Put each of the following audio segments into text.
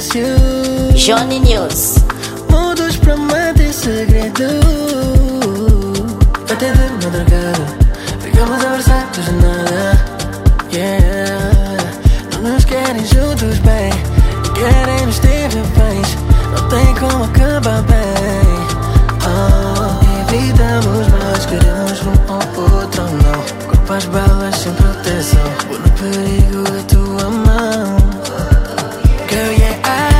miss you. Johnny News. Mundos pra manter segredo. Até de madrugada ficamos a conversar de nada. Yeah. Não nos querem juntos bem, querem nos ter reféns. Não tem como acabar bem. Evitamos, mas queremos um ao outro, não. Corpo às balas sem proteção, vou no perigo da tua mão. Girl, yeah,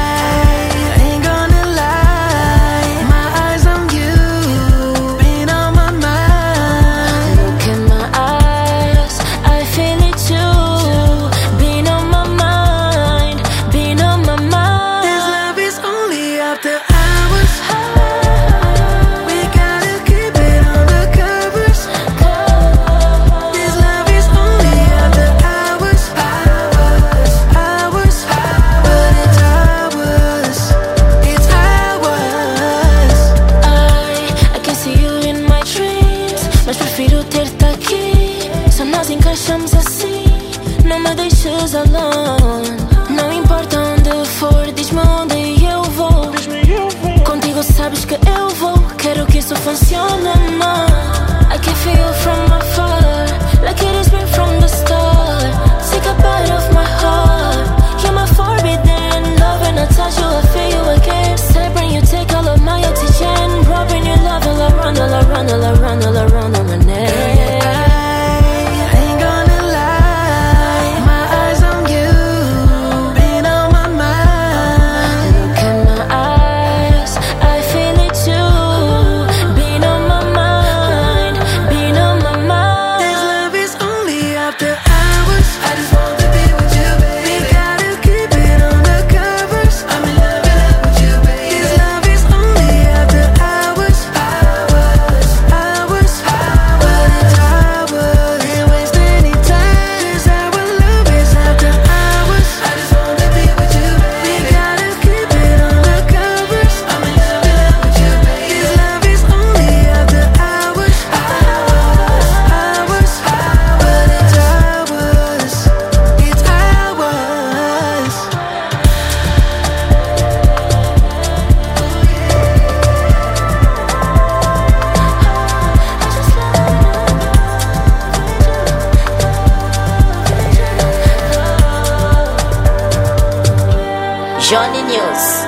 I ain't gonna lie. My eyes on you, been on my mind. Look in my eyes, I feel it too. Been on my mind, been on my mind. This love is only after hours. We gotta keep it undercovers. This love is only after hours. Hours, but it's ours. It's ours. I can see you in my dreams, mas prefiro ter-te aqui. Só nós encaixamos assim, não me deixes alone. Não importa onde for, diz-me onde eu vou. Contigo sabes que eu vou, quero que isso funcione, não. I can feel from afar, like it has been from the start. Take a bite of my heart, you're my forbidden love. When I touch you, I feel you again. Celebrate, you take all of my oxygen. Rubbing your love all around, all around, all around, all around on my neck. I ain't gonna lie. My eyes on you, been on my mind. Look in my eyes, I feel it too. Been on my mind, been on my mind. This love is only after hours. I just want to be with you, baby. We gotta keep it undercovers. I'm in love with you, baby. This love is only after hours. Hours, but it's ours. Can't waste any time, 'cause our love is after hours. I just want to be with you, baby. We gotta keep it undercovers. I'm in love with you, baby. This love is only after hours. Hours, but it's ours. It's ours. Johnny News.